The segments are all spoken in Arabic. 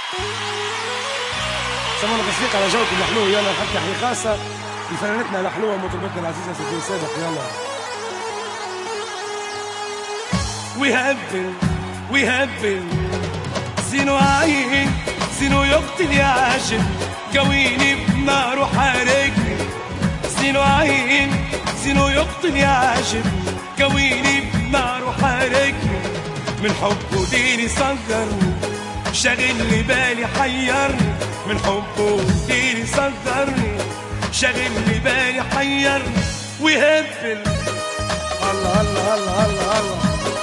سمعنا تصفيق على جوكم الحلو. يلا نحط تحية خاصة لفنانتنا الحلوة مطربتنا العزيزة سفينة صادق. يلا ويهبل زينو عين زينو يقتل يا عاشق قويني بنار وحارقني. زينو عين زينو يقتل يا عاشق قويني بنار وحارقني. من حبه ديني صغرني شاغل لي بالي حيرني. من حبه ديني صغرني شاغل لي بالي حيرني. ويهبل الله الله الله الله الله.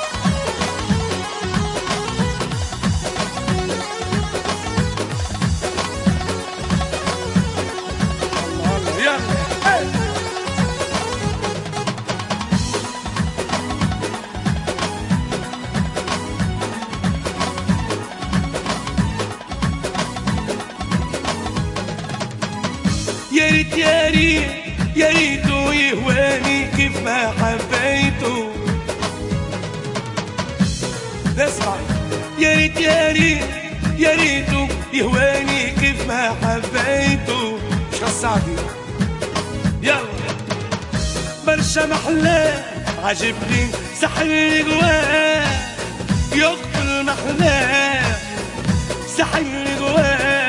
يا ريت يا ريت يا ريته يهواني كيف ما حبيته. اسمع يا ريت يا ريت يا ريته يهواني كيف ما حبيته. مش السعدي يلا برشا محلاه عجبني سحر جواه يقتل محلاه سحر جواه.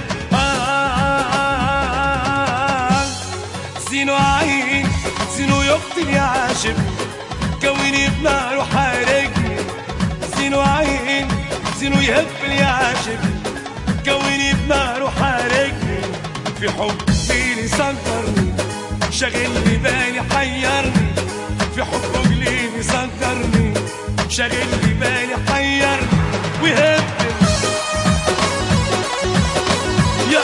زينو عين زينو يقتل يا عاشق كوني بنار وحارقني. زينو عين زينو يهبل يا عاشق كوني بنار وحارقني. في حبي اللي سكرني شاغل لي بالي حيرني. في حبه قليلي سكرني شاغل لي بالي حيرني. ويهبل يا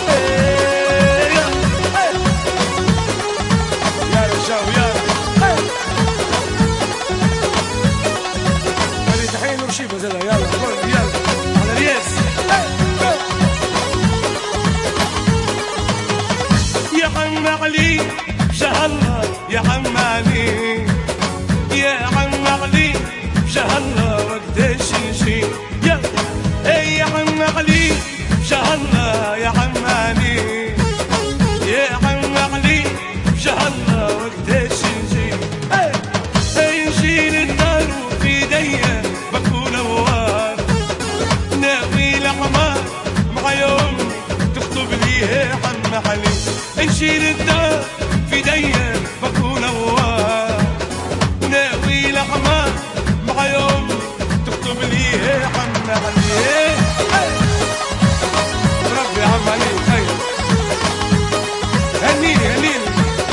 يلا يلا على الياس. يا عم علي شهلا يا عم علي يا عم علي شهلا وقديش نجي. يلا يا عم علي شهلا يا عم علي يا عم علي شهلا وقديش نجي. نجي للنار وفي ايديا بكون نوار ناوي الحمار مع يوم تخطب لي عم علي. نشيل الدار في ايديا بكون نوار ناوي الحمار مع يوم تخطب لي عم علي. ربي يا عم علي خير هنيني هنيني.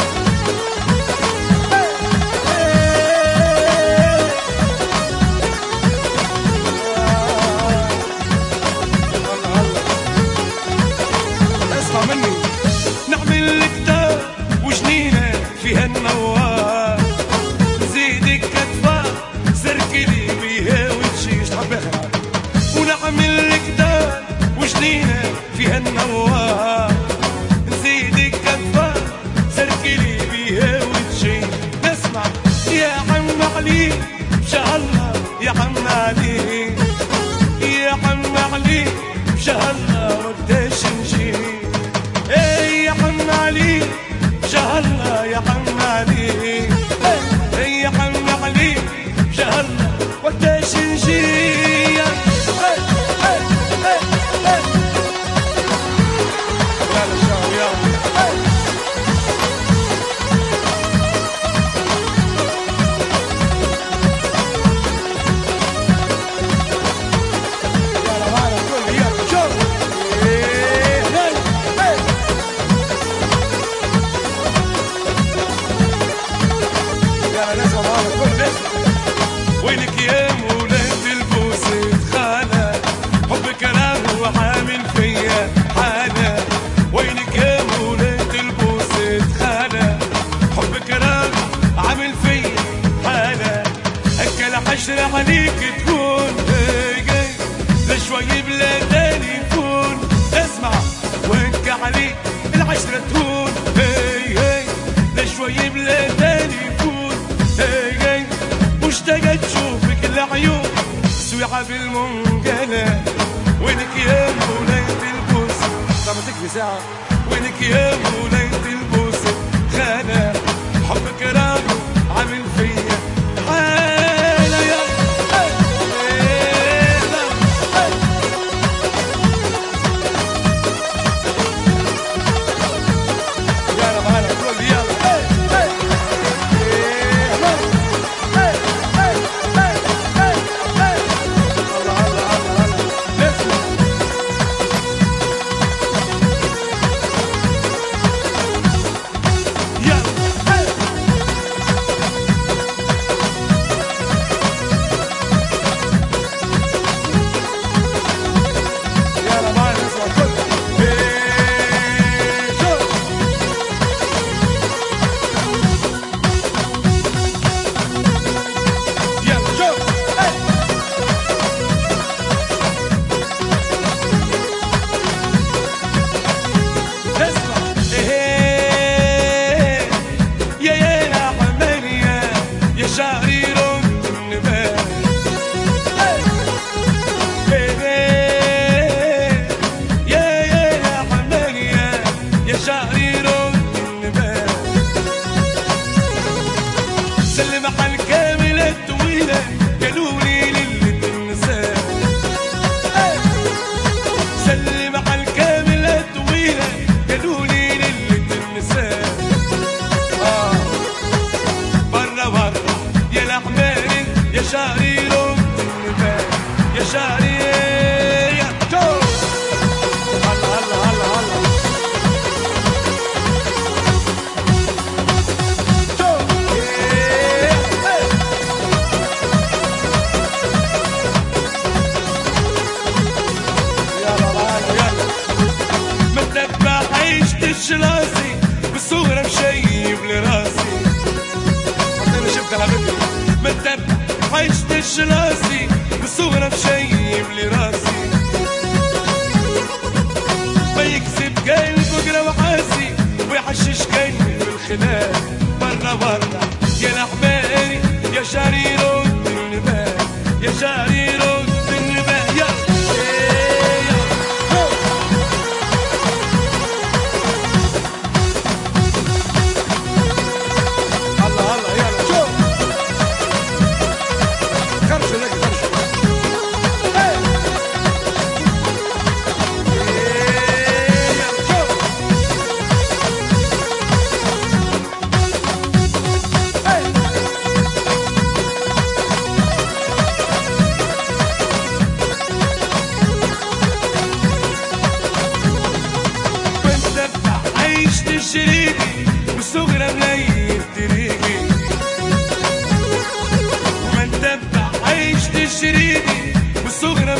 نعمل كتاب وجنينة فيها النوار نزيدك كتفة سركلي بيها وتشيش تحبها. ونعمل كتاب وجنينة فيها النوار نزيدك كتفة سركلي بيها وتشيش. نسمع يا عم علي شهلا يا عم علي يا عم علي شهلا وقديش نجي. يا عم علي شهلا يا عم علي يا عم علي شهلا وقديش نجي. وينك يا مولد البوسة خانة حب كلامه وعامل فيا حالة. وينك يا مولد البوسة خانة حب كلامه عامل فيا حالة. أكل حشرة عليك تكون لشوي بلا تليفون. اسمع وانك عليك العشرة تهون لشوي بلا تليفون. مشتاقة تشوفك العيون سويعة بالمنقلة. وينك يا ساعه. وينك يا مولاية البوسة خانة حبك راجل عامل فيا حالة يا يلا معانا كل يلا سلم على الكاملة الطويلة قالولي ليلة النساء سلم على الكاملة الطويلة قالولي ليلة النساء برا برا يا الأحمر يا شعري رد النبات يا شعري يا تو هلا هلا هلا هلا راسي بالصغرى مشيب لراسي انا شفت حبيبي متبع عيشتش راسي بالصغرى مشيب لراسي ما يكسب قلب وقرا وحاسي ويحشش قلبي بالخلاف برا برا يا الأحماري يا شعري رد النبات يا شعري رد النبات يا شريكي بالصغرى منيل طريقي ما ندبع عيشت شريكي بالصغرى